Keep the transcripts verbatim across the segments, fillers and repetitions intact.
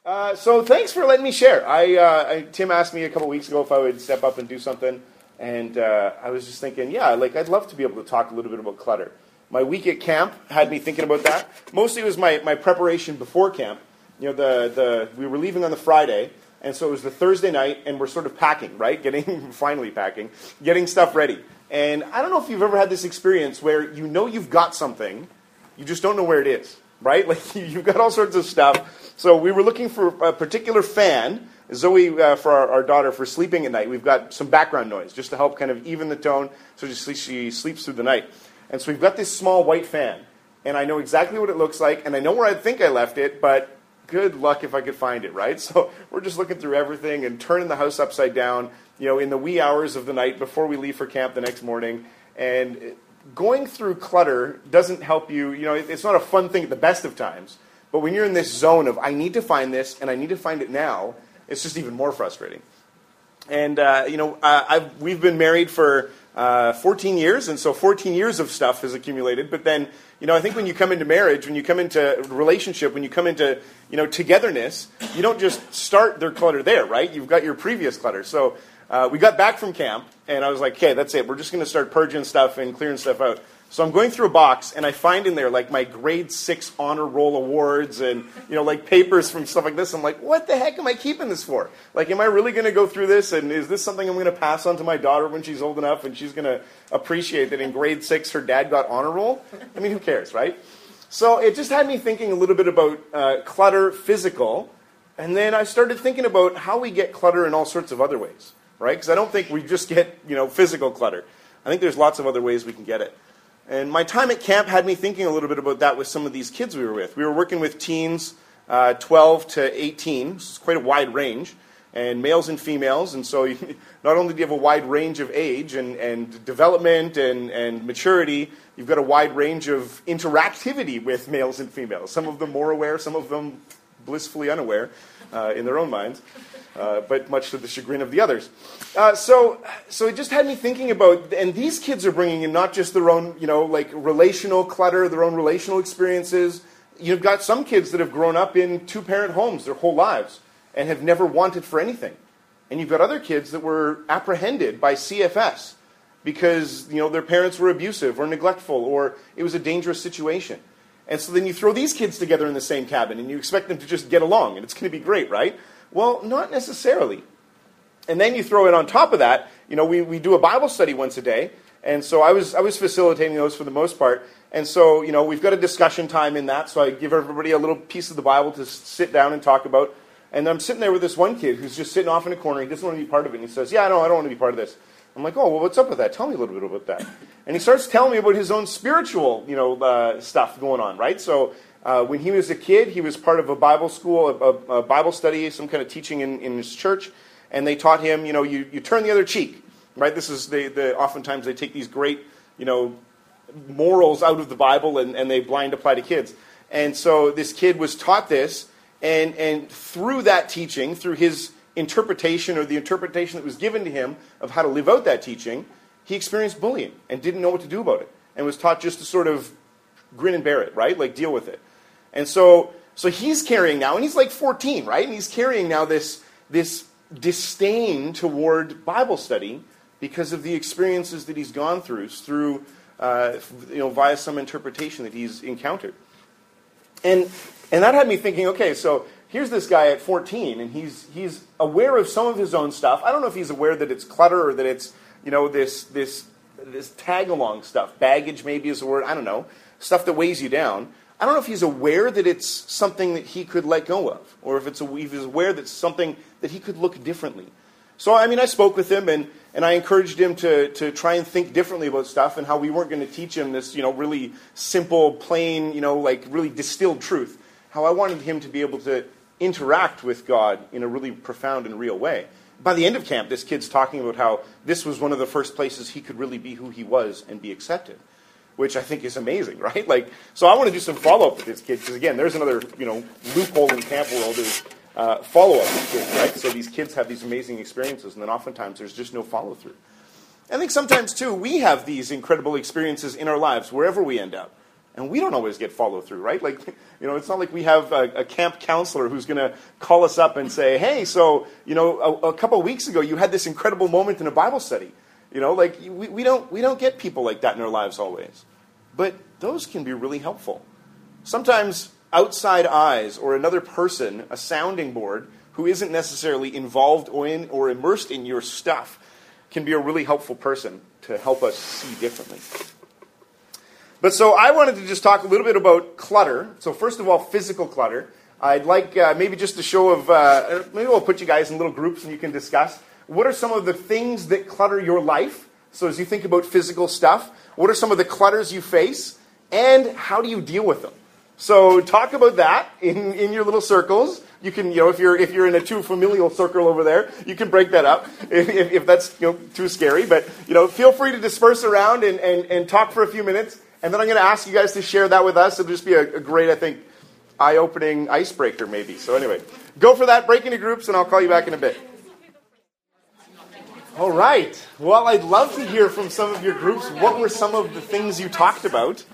Uh, so thanks for letting me share. I, uh, I Tim asked me a couple weeks ago if I would step up and do something, and uh, I was just thinking, yeah, like I'd love to be able to talk a little bit about clutter. My week at camp had me thinking about that. Mostly it was my, my preparation before camp. You know, the the we were leaving on the Friday, and so it was the Thursday night, and we're sort of packing, right? Getting finally packing, getting stuff ready. And I don't know if you've ever had this experience where you know you've got something, you just don't know where it is, right? Like you've got all sorts of stuff. So we were looking for a particular fan, Zoe, uh, for our, our daughter, for sleeping at night. We've got some background noise just to help kind of even the tone so she, she sleeps through the night. And so we've got this small white fan, and I know exactly what it looks like, and I know where I think I left it, but good luck if I could find it, right? So we're just looking through everything and turning the house upside down, you know, in the wee hours of the night before we leave for camp the next morning. And going through clutter doesn't help you. You know, it's not a fun thing at the best of times. But when you're in this zone of, I need to find this, and I need to find it now, it's just even more frustrating. And, uh, you know, uh, I've, we've been married for uh, fourteen years, and so fourteen years of stuff has accumulated. But then, you know, I think when you come into marriage, when you come into relationship, when you come into, you know, togetherness, you don't just start their clutter there, right? You've got your previous clutter. So uh, we got back from camp, and I was like, okay, that's it. We're just going to start purging stuff and clearing stuff out. So I'm going through a box, and I find in there, like, my grade six honor roll awards and, you know, like, papers from stuff like this. I'm like, what the heck am I keeping this for? Like, am I really going to go through this, and is this something I'm going to pass on to my daughter when she's old enough, and she's going to appreciate that in grade six her dad got honor roll? I mean, who cares, right? So it just had me thinking a little bit about uh, clutter, physical, and then I started thinking about how we get clutter in all sorts of other ways, right? Because I don't think we just get, you know, physical clutter. I think there's lots of other ways we can get it. And my time at camp had me thinking a little bit about that with some of these kids we were with. We were working with teens, uh, twelve to eighteen. It's quite a wide range, and males and females. And so you, not only do you have a wide range of age and, and development and, and maturity, you've got a wide range of interactivity with males and females. Some of them more aware, some of them blissfully unaware uh, in their own minds. Uh, but much to the chagrin of the others. Uh, so, so it just had me thinking about, and these kids are bringing in not just their own, you know, like relational clutter, their own relational experiences. You've got some kids that have grown up in two-parent homes their whole lives and have never wanted for anything. And you've got other kids that were apprehended by C F S because, you know, their parents were abusive or neglectful or it was a dangerous situation. And so then you throw these kids together in the same cabin and you expect them to just get along and it's going to be great, right? Well, not necessarily. And then you throw in on top of that, you know, we, we do a Bible study once a day. And so I was I was facilitating those for the most part. And so, you know, we've got a discussion time in that. So I give everybody a little piece of the Bible to sit down and talk about. And I'm sitting there with this one kid who's just sitting off in a corner. He doesn't want to be part of it. And he says, yeah, no, I don't want to be part of this. I'm like, oh, well, what's up with that? Tell me a little bit about that. And he starts telling me about his own spiritual, you know, uh, stuff going on, right? So Uh, when he was a kid, he was part of a Bible school, a, a Bible study, some kind of teaching in, in his church, and they taught him, you know, you, you turn the other cheek, right? This is, they, the, oftentimes they take these great, you know, morals out of the Bible and, and they blind apply to kids. And so this kid was taught this, and, and through that teaching, through his interpretation or the interpretation that was given to him of how to live out that teaching, he experienced bullying and didn't know what to do about it, and was taught just to sort of grin and bear it, right? Like deal with it. And so so he's carrying now, and he's like fourteen, right? And he's carrying now this, this disdain toward Bible study because of the experiences that he's gone through, through uh, you know, via some interpretation that he's encountered. And and that had me thinking, okay, so here's this guy at fourteen, and he's he's aware of some of his own stuff. I don't know if he's aware that it's clutter or that it's, you know, this this this tag-along stuff. Baggage maybe is a word, I don't know. Stuff that weighs you down. I don't know if he's aware that it's something that he could let go of, or if it's a, if he's aware that it's something that he could look differently. So, I mean, I spoke with him, and, and I encouraged him to, to try and think differently about stuff, and how we weren't going to teach him this, you know, really simple, plain, you know, like really distilled truth. How I wanted him to be able to interact with God in a really profound and real way. By the end of camp, this kid's talking about how this was one of the first places he could really be who he was and be accepted, which I think is amazing, right? Like, so I want to do some follow-up with this kid, because again, there's another, you know, loophole in camp world is uh, follow-up with kids, right? So these kids have these amazing experiences, and then oftentimes there's just no follow-through. I think sometimes, too, we have these incredible experiences in our lives, wherever we end up. And we don't always get follow through, right? Like, you know, it's not like we have a, a camp counselor who's going to call us up and say, hey, so, you know, a, a couple of weeks ago you had this incredible moment in a Bible study. You know, like we, we don't we don't get people like that in our lives always. But those can be really helpful. Sometimes outside eyes or another person, a sounding board, who isn't necessarily involved or in or immersed in your stuff, can be a really helpful person to help us see differently. But so I wanted to just talk a little bit about clutter. So first of all, physical clutter. I'd like uh, maybe just a show of, uh, maybe we'll put you guys in little groups and you can discuss. What are some of the things that clutter your life? So as you think about physical stuff, what are some of the clutters you face? And how do you deal with them? So talk about that in, in your little circles. You can, you know, if you're if you're in a too familial circle over there, you can break that up if, if, if that's, you know, too scary. But, you know, feel free to disperse around and, and, and talk for a few minutes. And then I'm going to ask you guys to share that with us. It'll just be a, a great, I think, eye-opening icebreaker maybe. So anyway, go for that, break into groups, and I'll call you back in a bit. All right. Well, I'd love to hear from some of your groups. What were some of the things you talked about?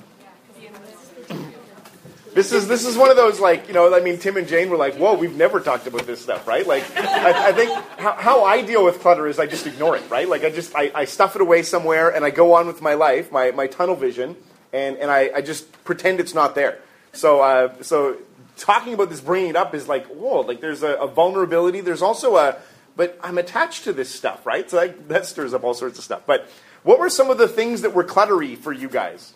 This is this is one of those, like, you know, I mean, Tim and Jane were like, whoa, we've never talked about this stuff, right? Like, I, I think how, how I deal with clutter is I just ignore it, right? Like, I just, I, I stuff it away somewhere, and I go on with my life, my, my tunnel vision, and, and I, I just pretend it's not there. So, uh, so talking about this, bringing it up is like, whoa, like there's a, a vulnerability. There's also a, but I'm attached to this stuff, right? So that, that stirs up all sorts of stuff. But what were some of the things that were cluttery for you guys?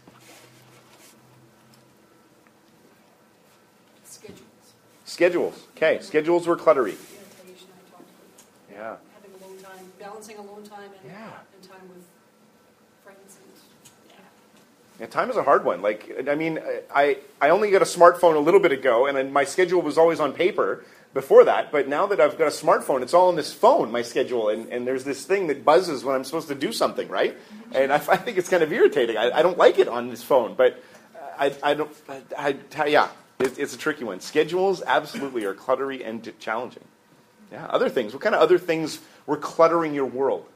Schedules. Okay, schedules were cluttery. Yeah. Having alone time, balancing alone time and, yeah. and time with friends. And, yeah. Yeah, time is a hard one. Like, I mean, I, I only got a smartphone a little bit ago, and my schedule was always on paper before that. But now that I've got a smartphone, it's all on this phone, my schedule, and, and there's this thing that buzzes when I'm supposed to do something, right? And I, I think it's kind of irritating. I, I don't like it on this phone, but I, I don't, I, I, yeah. It's a tricky one. Schedules absolutely are cluttery and challenging. Yeah, other things. What kind of other things were cluttering your world?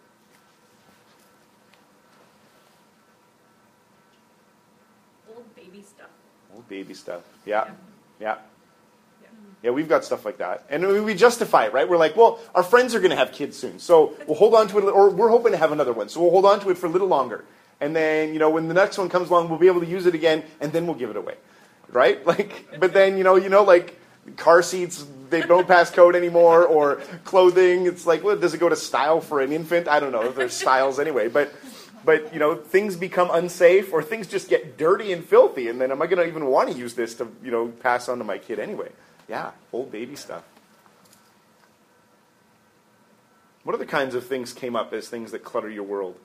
Old baby stuff. Old baby stuff. Yeah. Yeah. Yeah. Yeah, yeah we've got stuff like that. And we justify it, right? We're like, well, our friends are going to have kids soon, so we'll hold on to it, or we're hoping to have another one, so we'll hold on to it for a little longer. And then, you know, when the next one comes along, we'll be able to use it again, and then we'll give it away. Right? Like, but then, you know, you know, like car seats, they don't pass code anymore, or clothing. It's like, well, does it go to style for an infant? I don't know if there's styles anyway, but, but, you know, things become unsafe, or things just get dirty and filthy, and then am I going to even want to use this to, you know, pass on to my kid anyway? Yeah, old baby stuff. What other kinds of things came up as things that clutter your world?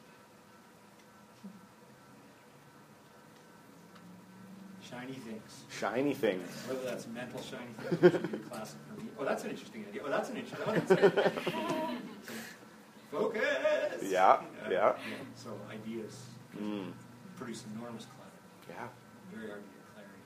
Shiny things. Shiny things. Whether that's mental shiny things, which would be a classic for me. Oh, that's an interesting idea. Oh, that's an interesting idea. Focus! Yeah, Uh, yeah. yeah. So ideas Mm. produce enormous clutter. Yeah. Very hard to get clarity.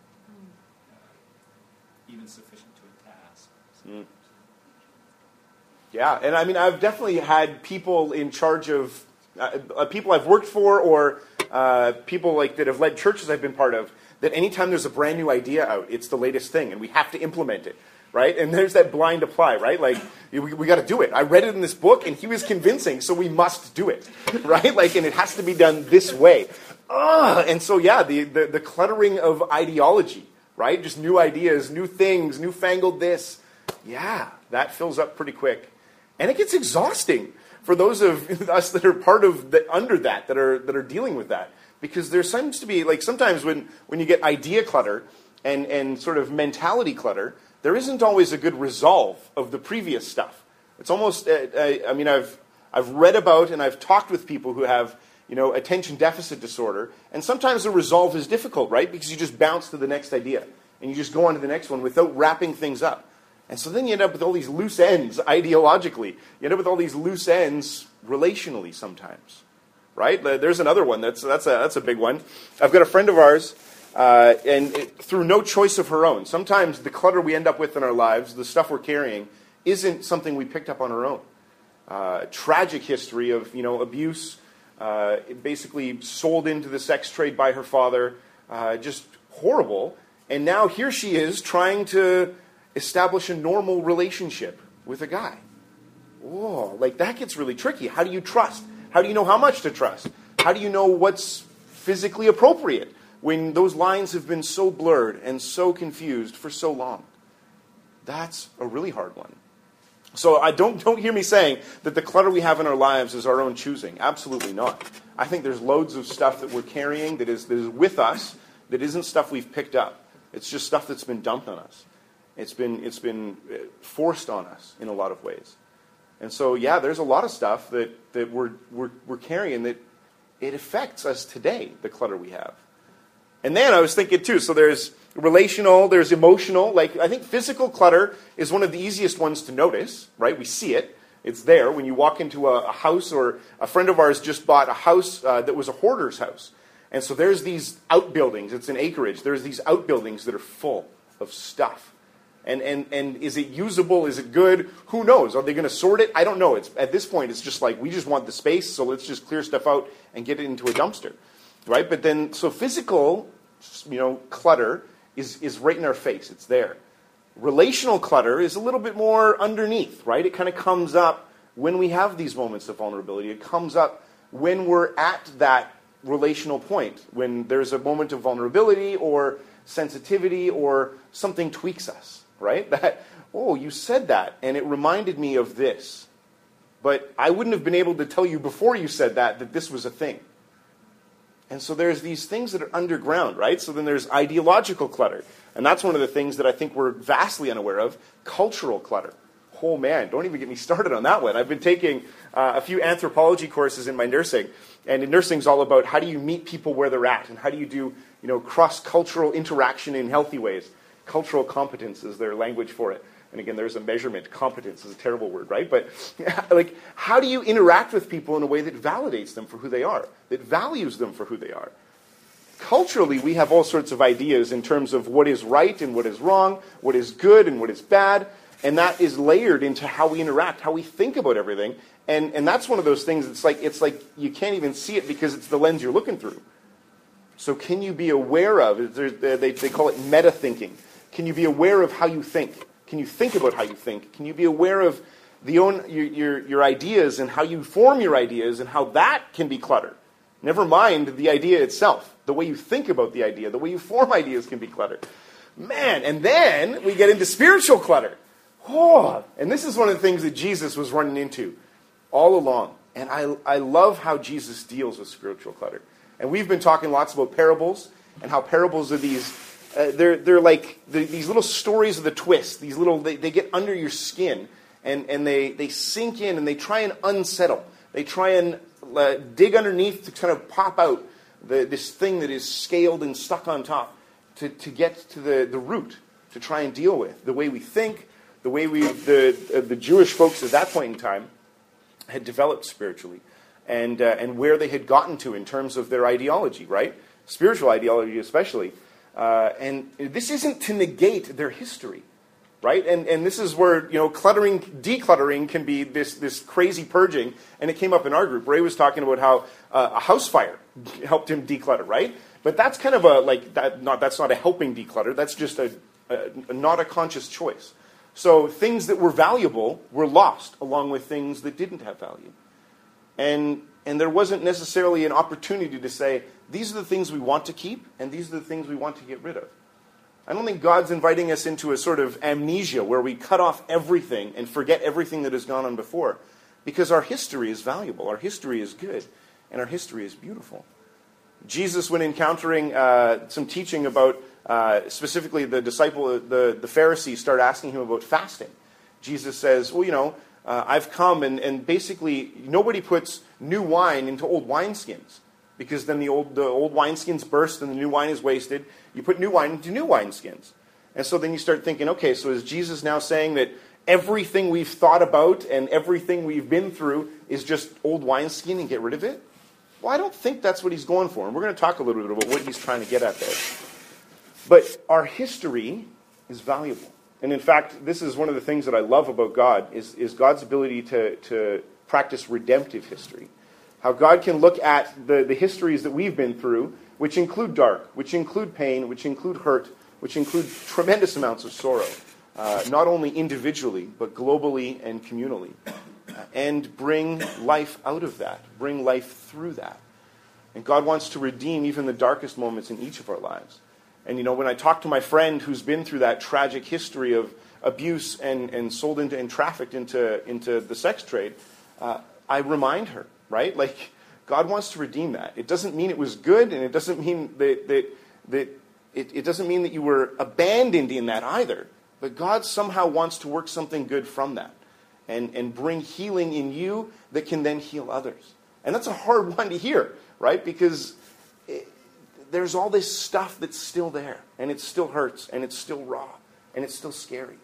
Uh, even sufficient to a task. So, Mm. Yeah, and I mean, I've definitely had people in charge of, uh, uh, people I've worked for, or uh, people like that have led churches I've been part of, that anytime there's a brand new idea out, it's the latest thing, and we have to implement it, right? And there's that blind apply, right? Like, we, we got to do it. I read it in this book, and he was convincing, so we must do it, right? Like, and it has to be done this way. Ugh! And so, yeah, the, the, the cluttering of ideology, right? Just new ideas, new things, newfangled this. Yeah, that fills up pretty quick. And it gets exhausting for those of us that are part of the, under that, that are that are dealing with that. Because there seems to be, like, sometimes when, when you get idea clutter and, and sort of mentality clutter, there isn't always a good resolve of the previous stuff. It's almost, uh, I, I mean, I've I've read about and I've talked with people who have, you know, attention deficit disorder, and sometimes the resolve is difficult, right? Because you just bounce to the next idea, and you just go on to the next one without wrapping things up. And so then you end up with all these loose ends ideologically. You end up with all these loose ends relationally sometimes. Right? There's another one. That's that's a that's a big one. I've got a friend of ours, uh, and it, through no choice of her own. Sometimes the clutter we end up with in our lives, the stuff we're carrying, isn't something we picked up on our own. Uh, tragic history of, you know, abuse, uh, basically sold into the sex trade by her father, uh, just horrible. And now here she is trying to establish a normal relationship with a guy. Whoa, like that gets really tricky. How do you trust? How do you know how much to trust? How do you know what's physically appropriate when those lines have been so blurred and so confused for so long? That's a really hard one. So I don't don't hear me saying that the clutter we have in our lives is our own choosing. Absolutely not. I think there's loads of stuff that we're carrying that is that is with us that isn't stuff we've picked up. It's just stuff that's been dumped on us. It's been it's been forced on us in a lot of ways. And so yeah, there's a lot of stuff that, that we're we're we're carrying that it affects us today, the clutter we have. And then I was thinking too, so there's relational, there's emotional. Like I think physical clutter is one of the easiest ones to notice, right? We see it. It's there. When you walk into a, a house, or a friend of ours just bought a house uh, that was a hoarder's house. And so there's these outbuildings. It's an acreage. There's these outbuildings that are full of stuff. And and and is it usable? Is it good? Who knows? Are they going to sort it? I don't know. It's at this point, it's just like we just want the space, so let's just clear stuff out and get it into a dumpster, right? But then, so physical, you know, clutter is is right in our face. It's there. Relational clutter is a little bit more underneath, right? It kind of comes up when we have these moments of vulnerability. It comes up when we're at that relational point, when there's a moment of vulnerability or sensitivity or something tweaks us, right? That, oh, you said that, and it reminded me of this. But I wouldn't have been able to tell you before you said that that this was a thing. And so there's these things that are underground, right? So then there's ideological clutter. And that's one of the things that I think we're vastly unaware of, cultural clutter. Oh man, don't even get me started on that one. I've been taking uh, a few anthropology courses in my nursing. And in nursing is all about how do you meet people where they're at, and how do you do, you know, cross-cultural interaction in healthy ways. Cultural competence is their language for it. And again, there's a measurement. Competence is a terrible word, right? But like, how do you interact with people in a way that validates them for who they are, that values them for who they are? Culturally, we have all sorts of ideas in terms of what is right and what is wrong, what is good and what is bad, and that is layered into how we interact, how we think about everything. And and that's one of those things. It's like it's like you can't even see it because it's the lens you're looking through. So can you be aware of? They they call it meta thinking. Can you be aware of how you think? Can you think about how you think? Can you be aware of the own your, your, your ideas and how you form your ideas and how that can be cluttered? Never mind the idea itself. The way you think about the idea, the way you form ideas can be cluttered. Man, and then we get into spiritual clutter. Oh, and this is one of the things that Jesus was running into all along. And I, I love how Jesus deals with spiritual clutter. And we've been talking lots about parables and how parables are these... Uh, they're they're like the, these little stories of the twist. These little they, they get under your skin and, and they, they sink in and they try and unsettle. They try and uh, dig underneath to kind of pop out the, this thing that is scaled and stuck on top to, to get to the, the root to try and deal with the way we think, the way we the uh, the Jewish folks at that point in time had developed spiritually, and uh, and where they had gotten to in terms of their ideology, right? Spiritual ideology especially. Uh, and this isn't to negate their history, right? And and this is where, you know, cluttering, decluttering can be this this crazy purging. And it came up in our group. Ray was talking about how uh, a house fire helped him declutter, right? But that's kind of a like that. Not that's not a helping declutter. That's just a, a, a not a conscious choice. So things that were valuable were lost along with things that didn't have value, and and there wasn't necessarily an opportunity to say, these are the things we want to keep, and these are the things we want to get rid of. I don't think God's inviting us into a sort of amnesia where we cut off everything and forget everything that has gone on before, because our history is valuable, our history is good, and our history is beautiful. Jesus, when encountering uh, some teaching about, uh, specifically the disciple, the, the Pharisees start asking him about fasting. Jesus says, well, you know, uh, I've come, and, and basically nobody puts new wine into old wineskins, because then the old the old wineskins burst and the new wine is wasted. You put new wine into new wineskins. And so then you start thinking, okay, so is Jesus now saying that everything we've thought about and everything we've been through is just old wineskin and get rid of it? Well, I don't think that's what he's going for. And we're going to talk a little bit about what he's trying to get at there. But our history is valuable. And in fact, this is one of the things that I love about God, is, is God's ability to, to practice redemptive history. How God can look at the, the histories that we've been through, which include dark, which include pain, which include hurt, which include tremendous amounts of sorrow, uh, not only individually, but globally and communally, uh, and bring life out of that, bring life through that. And God wants to redeem even the darkest moments in each of our lives. And, you know, when I talk to my friend who's been through that tragic history of abuse and, and sold into and trafficked into, into the sex trade, uh, I remind her, right? Like, God wants to redeem that. It doesn't mean it was good, and it doesn't mean that, that, that it, it doesn't mean that you were abandoned in that either. But God somehow wants to work something good from that and, and bring healing in you that can then heal others. And that's a hard one to hear, right? Because it, there's all this stuff that's still there, and it still hurts, and it's still raw, and it's still scary.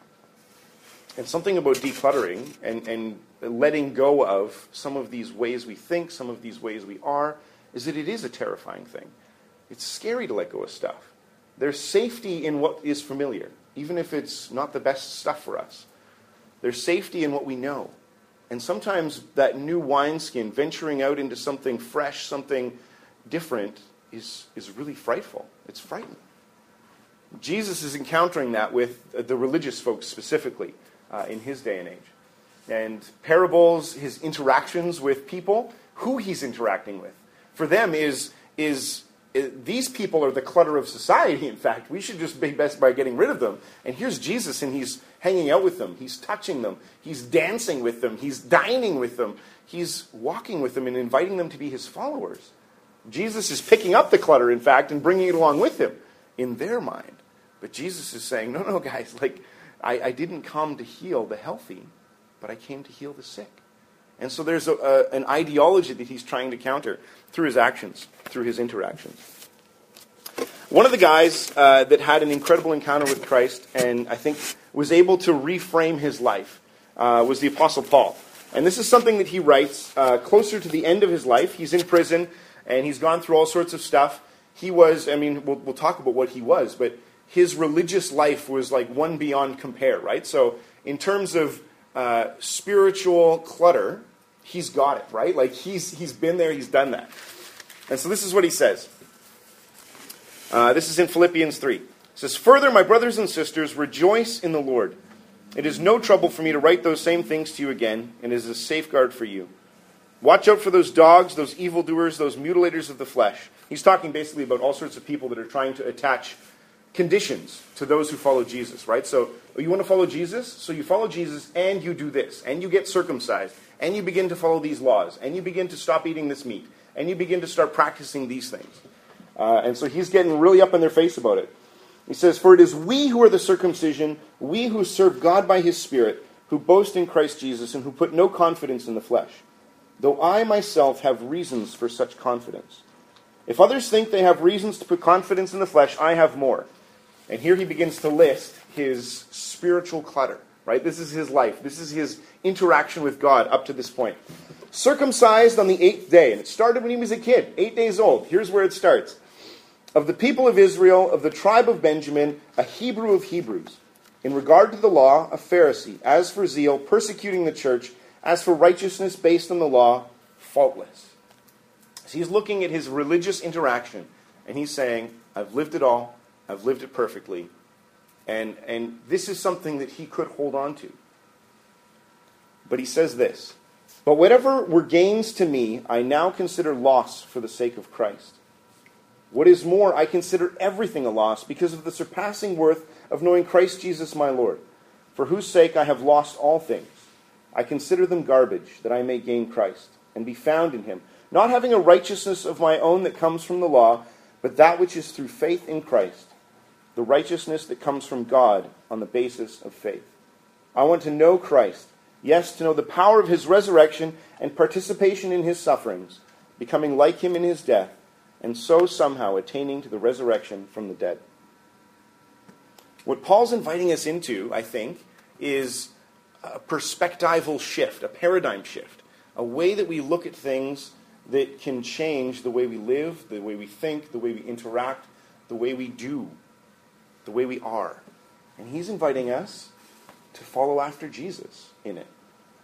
And something about decluttering and, and letting go of some of these ways we think, some of these ways we are, is that it is a terrifying thing. It's scary to let go of stuff. There's safety in what is familiar, even if it's not the best stuff for us. There's safety in what we know. And sometimes that new wineskin, venturing out into something fresh, something different, is, is really frightful. It's frightening. Jesus is encountering that with the religious folks specifically uh, in his day and age. And parables, his interactions with people, who he's interacting with, for them is, is, is these people are the clutter of society, in fact. We should just be best by getting rid of them. And here's Jesus, and he's hanging out with them. He's touching them. He's dancing with them. He's dining with them. He's walking with them and inviting them to be his followers. Jesus is picking up the clutter, in fact, and bringing it along with him in their mind. But Jesus is saying, no, no, guys, like, I, I didn't come to heal the healthy, but I came to heal the sick. And so there's a, a, an ideology that he's trying to counter through his actions, through his interactions. One of the guys uh, that had an incredible encounter with Christ and I think was able to reframe his life uh, was the Apostle Paul. And this is something that he writes uh, closer to the end of his life. He's in prison and he's gone through all sorts of stuff. He was, I mean, we'll, we'll talk about what he was, but his religious life was like one beyond compare, right? So in terms of uh, spiritual clutter, he's got it, right? Like he's he's been there, he's done that. And so this is what he says. Uh, this is in Philippians three. It says, "Further, my brothers and sisters, rejoice in the Lord. It is no trouble for me to write those same things to you again, and it is a safeguard for you. Watch out for those dogs, those evildoers, those mutilators of the flesh." He's talking basically about all sorts of people that are trying to attach conditions to those who follow Jesus, right? So, oh, you want to follow Jesus? So you follow Jesus and you do this, and you get circumcised, and you begin to follow these laws, and you begin to stop eating this meat, and you begin to start practicing these things. Uh, and so he's getting really up in their face about it. He says, "For it is we who are the circumcision, we who serve God by his Spirit, who boast in Christ Jesus, and who put no confidence in the flesh. Though I myself have reasons for such confidence. If others think they have reasons to put confidence in the flesh, I have more." And here he begins to list his spiritual clutter, right? This is his life. This is his interaction with God up to this point. "Circumcised on the eighth day," and it started when he was a kid, eight days old. Here's where it starts. "Of the people of Israel, of the tribe of Benjamin, a Hebrew of Hebrews. In regard to the law, a Pharisee. As for zeal, persecuting the church. As for righteousness based on the law, faultless." So he's looking at his religious interaction, and he's saying, I've lived it all. I've lived it perfectly. And, and this is something that he could hold on to. But he says this, "But whatever were gains to me, I now consider loss for the sake of Christ. What is more, I consider everything a loss because of the surpassing worth of knowing Christ Jesus my Lord, for whose sake I have lost all things. I consider them garbage, that I may gain Christ, and be found in him, not having a righteousness of my own that comes from the law, but that which is through faith in Christ, the righteousness that comes from God on the basis of faith. I want to know Christ, yes, to know the power of his resurrection and participation in his sufferings, becoming like him in his death, and so somehow attaining to the resurrection from the dead." What Paul's inviting us into, I think, is a perspectival shift, a paradigm shift, a way that we look at things that can change the way we live, the way we think, the way we interact, the way we do, the way we are. And he's inviting us to follow after Jesus in it.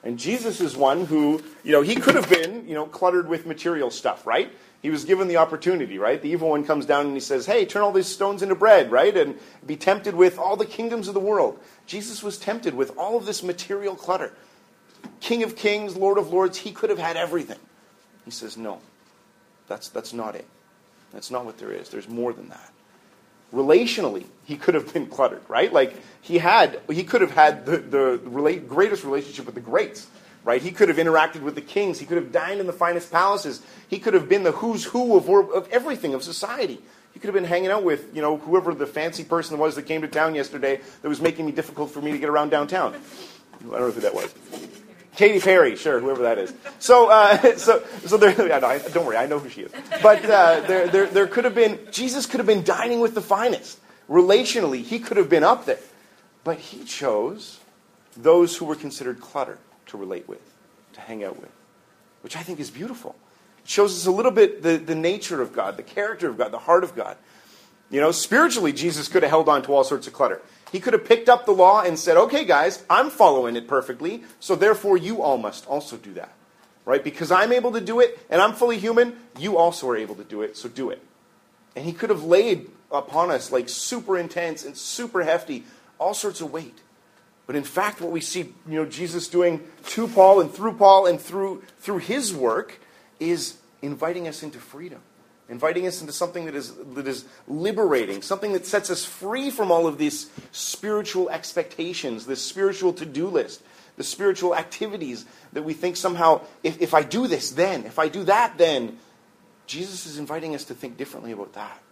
And Jesus is one who, you know, he could have been, you know, cluttered with material stuff, right? He was given the opportunity, right? The evil one comes down and he says, hey, turn all these stones into bread, right? And be tempted with all the kingdoms of the world. Jesus was tempted with all of this material clutter. King of kings, Lord of lords, he could have had everything. He says, no, that's, that's not it. That's not what there is. There's more than that. Relationally, he could have been cluttered, right? Like, he had, he could have had the, the relate, greatest relationship with the greats, right? He could have interacted with the kings. He could have dined in the finest palaces. He could have been the who's who of, of everything, of society. He could have been hanging out with, you know, whoever the fancy person was that came to town yesterday that was making it difficult for me to get around downtown. I don't know who that was. Katy Perry, sure, whoever that is. So, uh, so, so there. Yeah, no, I, don't worry, I know who she is. But uh, there, there, there could have been. Jesus could have been dining with the finest. Relationally, he could have been up there, but he chose those who were considered clutter to relate with, to hang out with, which I think is beautiful. It shows us a little bit the, the nature of God, the character of God, the heart of God. You know, spiritually, Jesus could have held on to all sorts of clutter. He could have picked up the law and said, okay, guys, I'm following it perfectly, so therefore you all must also do that. Right? Because I'm able to do it, and I'm fully human, you also are able to do it, so do it. And he could have laid upon us, like, super intense and super hefty, all sorts of weight. But in fact, what we see, you know, Jesus doing to Paul and through Paul and through through his work is inviting us into freedom. Inviting us into something that is that is liberating, something that sets us free from all of these spiritual expectations, this spiritual to-do list, the spiritual activities that we think somehow, if, if I do this, then, if I do that, then. Jesus is inviting us to think differently about that.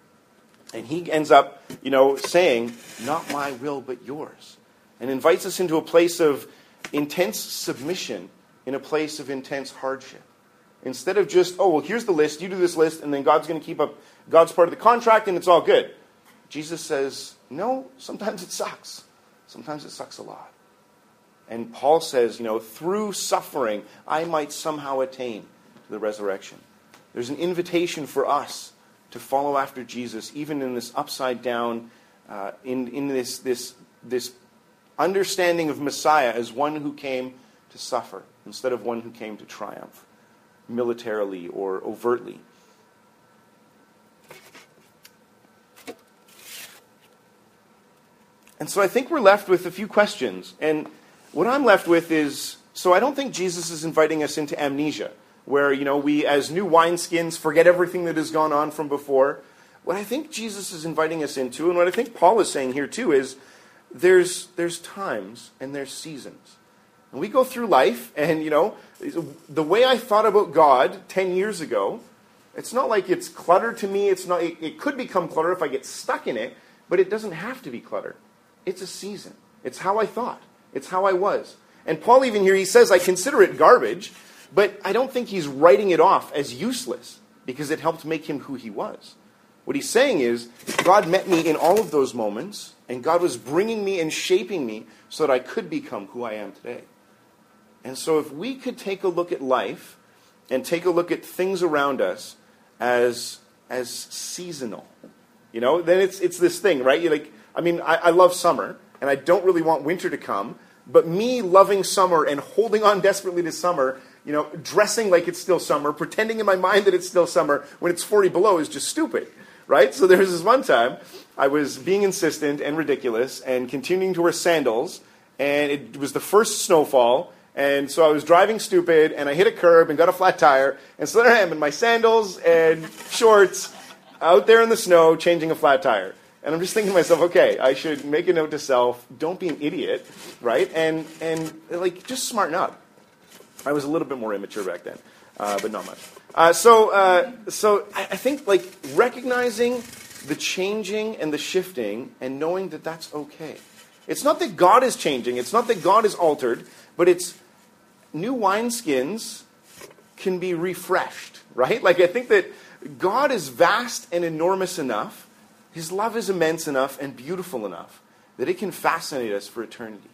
And he ends up, you know, saying, not my will, but yours. And invites us into a place of intense submission in a place of intense hardship. Instead of just, oh, well, here's the list, you do this list, and then God's going to keep up God's part of the contract, and it's all good. Jesus says, no, sometimes it sucks. Sometimes it sucks a lot. And Paul says, you know, through suffering, I might somehow attain the resurrection. There's an invitation for us to follow after Jesus, even in this upside down, uh, in, in this, this, this understanding of Messiah as one who came to suffer instead of one who came to triumph, militarily or overtly. And so I think we're left with a few questions. And what I'm left with is, so I don't think Jesus is inviting us into amnesia, where, you know, we as new wineskins forget everything that has gone on from before. What I think Jesus is inviting us into, and what I think Paul is saying here too, is there's there's times and there's seasons. And we go through life, and, you know, the way I thought about God ten years ago, it's not like it's clutter to me. It's not. It, it could become clutter if I get stuck in it, but it doesn't have to be clutter. It's a season. It's how I thought. It's how I was. And Paul even here, he says, I consider it garbage, but I don't think he's writing it off as useless because it helped make him who he was. What he's saying is, God met me in all of those moments, and God was bringing me and shaping me so that I could become who I am today. And so if we could take a look at life and take a look at things around us as as seasonal, you know, then it's it's this thing, right? You're like, I mean, I, I love summer, and I don't really want winter to come, but me loving summer and holding on desperately to summer, you know, dressing like it's still summer, pretending in my mind that it's still summer when it's forty below is just stupid, right? So there was this one time I was being insistent and ridiculous and continuing to wear sandals, and it was the first snowfall. And so I was driving stupid, and I hit a curb and got a flat tire. And so there I am in my sandals and shorts out there in the snow changing a flat tire. And I'm just thinking to myself, okay, I should make a note to self, don't be an idiot, right? And, and like, just smarten up. I was a little bit more immature back then, uh, but not much. Uh, so uh, so I, I think, like, recognizing the changing and the shifting and knowing that that's okay. It's not that God is changing. It's not that God is altered. But it's new wineskins can be refreshed, right? Like, I think that God is vast and enormous enough, his love is immense enough and beautiful enough that it can fascinate us for eternity.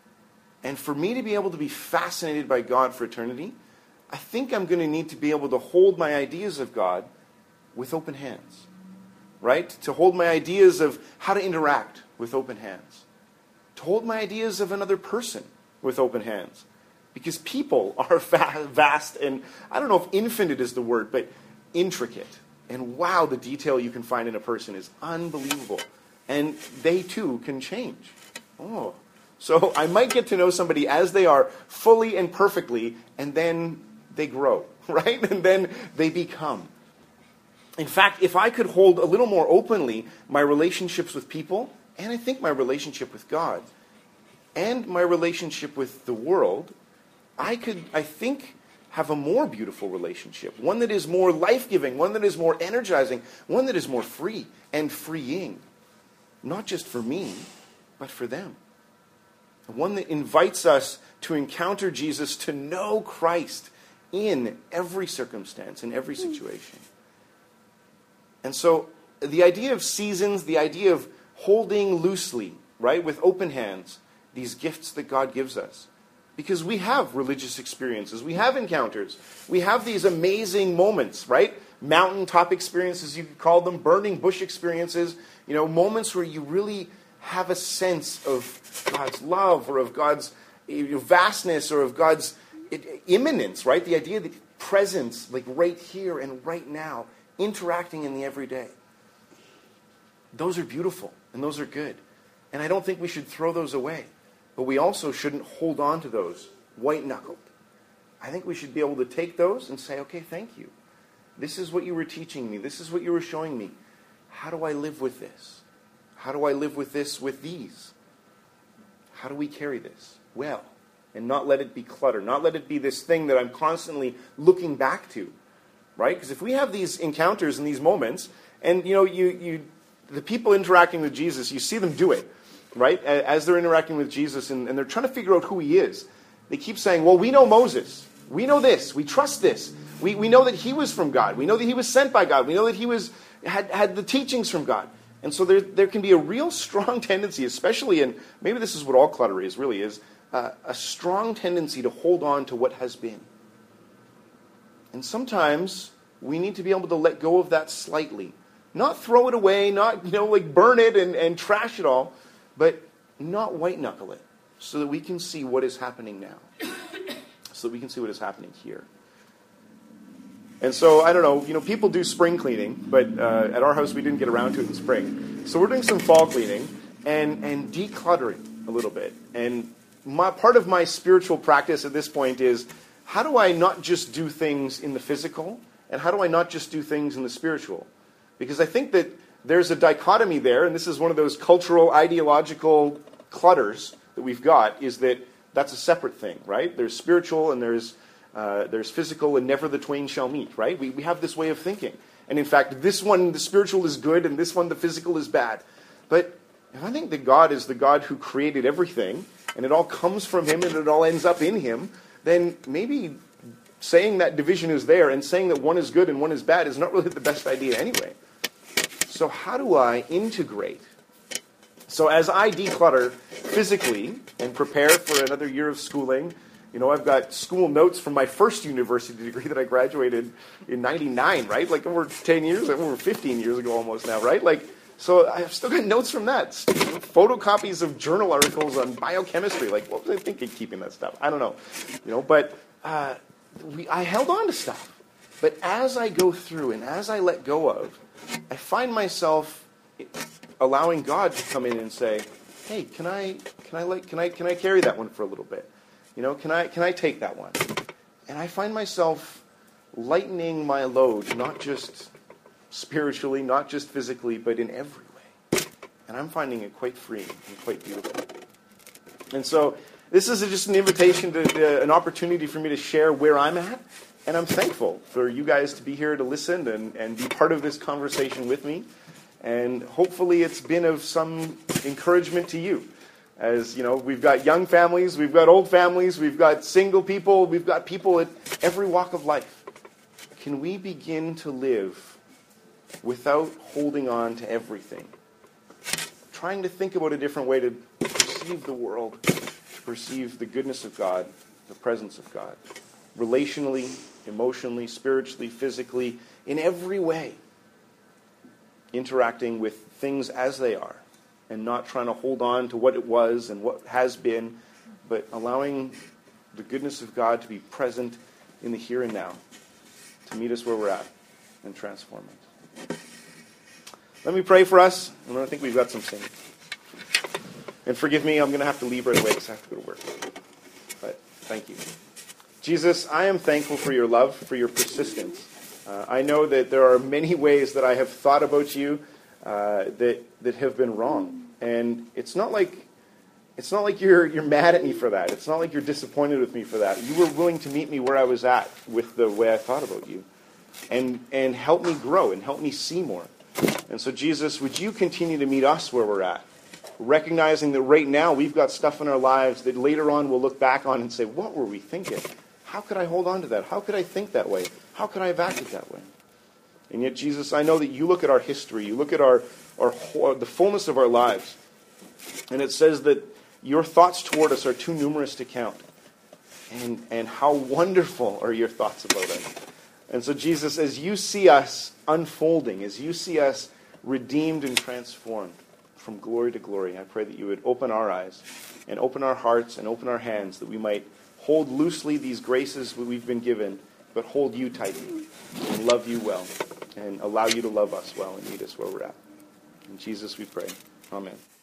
And for me to be able to be fascinated by God for eternity, I think I'm going to need to be able to hold my ideas of God with open hands, right? To hold my ideas of how to interact with open hands. To hold my ideas of another person with open hands. Because people are va- vast and, I don't know if infinite is the word, but intricate. And wow, the detail you can find in a person is unbelievable. And they too can change. Oh, so I might get to know somebody as they are, fully and perfectly, and then they grow, right? And then they become. In fact, if I could hold a little more openly my relationships with people, and I think my relationship with God, and my relationship with the world, I could, I think, have a more beautiful relationship. One that is more life-giving, one that is more energizing, one that is more free and freeing. Not just for me, but for them. One that invites us to encounter Jesus, to know Christ in every circumstance, in every situation. And so the idea of seasons, the idea of holding loosely, right, with open hands, these gifts that God gives us. Because we have religious experiences, we have encounters, we have these amazing moments, right? Mountaintop experiences, you could call them, burning bush experiences, you know, moments where you really have a sense of God's love or of God's vastness or of God's immanence, right? The idea that presence, like right here and right now, interacting in the everyday. Those are beautiful and those are good. And I don't think we should throw those away. But we also shouldn't hold on to those white-knuckled. I think we should be able to take those and say, okay, thank you. This is what you were teaching me. This is what you were showing me. How do I live with this? How do I live with this with these? How do we carry this well? And not let it be clutter. Not let it be this thing that I'm constantly looking back to. Right? Because if we have these encounters and these moments, and you know, you, you the people interacting with Jesus, you see them do it. Right? As they're interacting with Jesus and, and they're trying to figure out who he is, they keep saying, well, we know Moses. We know this. We trust this. We, we know that he was from God. We know that he was sent by God. We know that he was had, had the teachings from God. And so there, there can be a real strong tendency, especially in, maybe this is what all clutter is, really is, uh, a strong tendency to hold on to what has been. And sometimes we need to be able to let go of that slightly. Not throw it away, not, you know, like burn it and, and trash it all, but not white-knuckle it so that we can see what is happening now. So that we can see what is happening here. And so, I don't know, you know, people do spring cleaning, but uh, at our house we didn't get around to it in spring. So we're doing some fall cleaning and, and decluttering a little bit. And my, part of my spiritual practice at this point is, how do I not just do things in the physical, and how do I not just do things in the spiritual? Because I think that there's a dichotomy there, and this is one of those cultural, ideological clutters that we've got, is that that's a separate thing, right? There's spiritual and there's uh, there's physical, and never the twain shall meet, right? We, we have this way of thinking. And in fact, this one, the spiritual is good, and this one, the physical is bad. But if I think that God is the God who created everything, and it all comes from him, and it all ends up in him, then maybe saying that division is there, and saying that one is good and one is bad is not really the best idea anyway. So how do I integrate? So as I declutter physically and prepare for another year of schooling, you know, I've got school notes from my first university degree that I graduated in ninety-nine, right? Like over ten years, over fifteen years ago almost now, right? Like, so I've still got notes from that. Photocopies of journal articles on biochemistry. Like, what was I thinking keeping that stuff? I don't know. You know, but uh, we, I held on to stuff. But as I go through and as I let go of, I find myself allowing God to come in and say, "Hey, can I, can I, like, can I, can I carry that one for a little bit? You know, can I, can I take that one?" And I find myself lightening my load, not just spiritually, not just physically, but in every way. And I'm finding it quite freeing and quite beautiful. And so this is just an invitation to, uh, an opportunity for me to share where I'm at. And I'm thankful for you guys to be here to listen and, and be part of this conversation with me. And hopefully it's been of some encouragement to you. As, you know, we've got young families, we've got old families, we've got single people, we've got people at every walk of life. Can we begin to live without holding on to everything? Trying to think about a different way to perceive the world, to perceive the goodness of God, the presence of God. Relationally, emotionally, spiritually, physically, in every way. Interacting with things as they are. And not trying to hold on to what it was and what has been, but allowing the goodness of God to be present in the here and now, to meet us where we're at and transform us. Let me pray for us, and I think we've got some singing. And forgive me, I'm going to have to leave right away because I have to go to work. But thank you. Jesus, I am thankful for your love, for your persistence. Uh, I know that there are many ways that I have thought about you uh, that that have been wrong, and it's not like it's not like you're you're mad at me for that. It's not like you're disappointed with me for that. You were willing to meet me where I was at with the way I thought about you, and and help me grow and help me see more. And so, Jesus, would you continue to meet us where we're at, recognizing that right now we've got stuff in our lives that later on we'll look back on and say, what were we thinking? How could I hold on to that? How could I think that way? How could I have acted that way? And yet, Jesus, I know that you look at our history, you look at our, our the fullness of our lives, and it says that your thoughts toward us are too numerous to count. And, and how wonderful are your thoughts about us. And so, Jesus, as you see us unfolding, as you see us redeemed and transformed from glory to glory, I pray that you would open our eyes and open our hearts and open our hands, that we might hold loosely these graces that we've been given, but hold you tightly and love you well and allow you to love us well and meet us where we're at. In Jesus we pray. Amen.